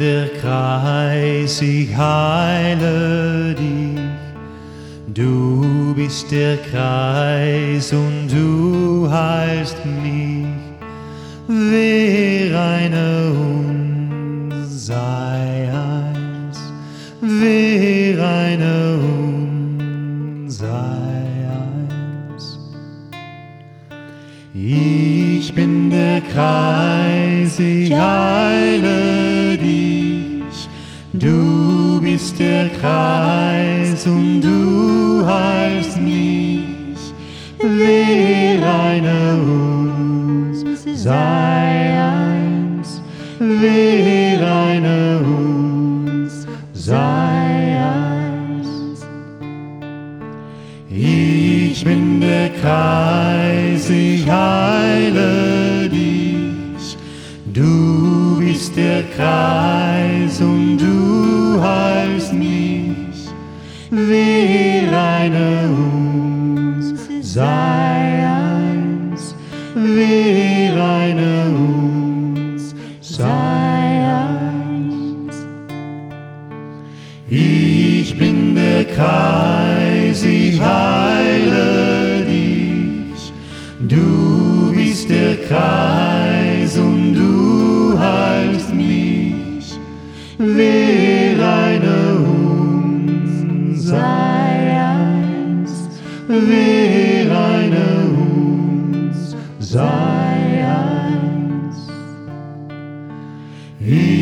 der Kreis, ich heile dich. Du bist der Kreis und du heilst mich. Wir einer uns, sei eins. Wir einer uns, sei eins. Ich bin der Kreis, ich heile dich. Du bist der Kreis und du heilst mich. Wir einer uns, sei eins. Wir einer uns, sei eins. Ich bin der Kreis, ich heile dich. Du bist der Kreis und du heilst mich. Wir einer uns, sei eins. Wir einer uns, sei eins. Ich bin der Kreis, ich heile dich. Du bist der Kreis und du heilst mich. Wir einer uns, sei eins. Wir einer uns, sei eins.